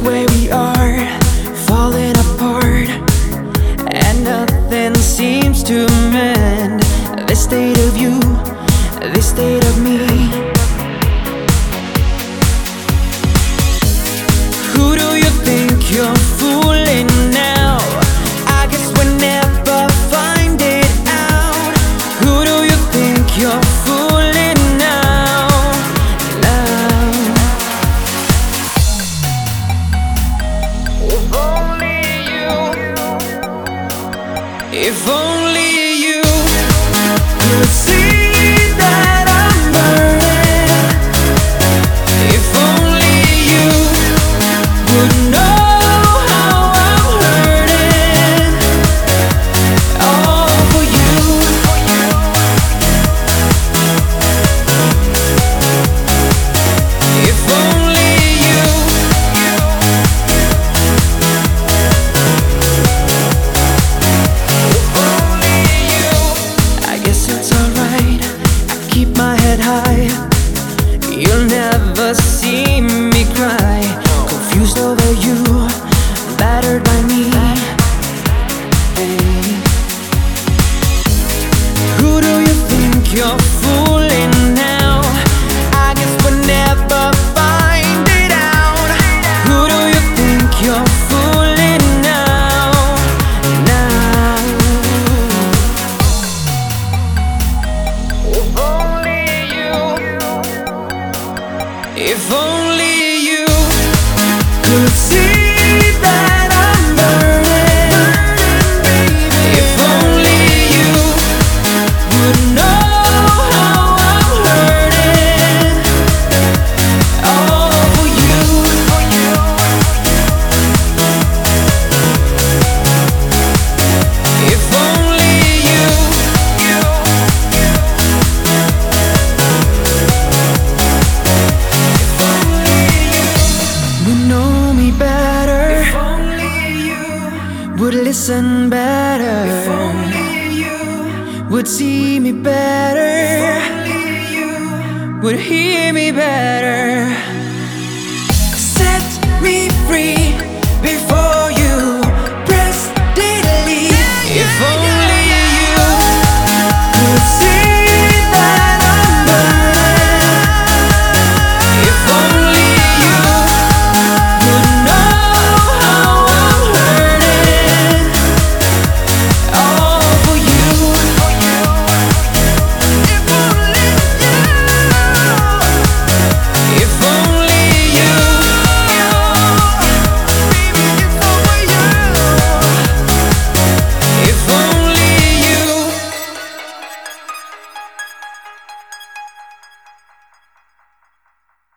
where we are, falling apart, and nothing seems to mend. This state of you, this state of me. Who do you think you're fooling now? I guess we'll never find it out. Who do you think you're fooling now? If only you, if only you could see that I'm burning. If only you would know how I'm hurting. All for you. If only you. If only you. I guess it's alright. I keep my head high. You'll never see me cry. Confused over you, battered by me. Hey. Who do you think you're fooling now? I guess we'll never find it out. Who do you think you're fooling now? Now. If only you, if only you could see that I'm burning. If only you would know how I'm hurting. All for you. If only you. Would know me better. If only you would listen better. If only you would see me better. If only you would hear me better.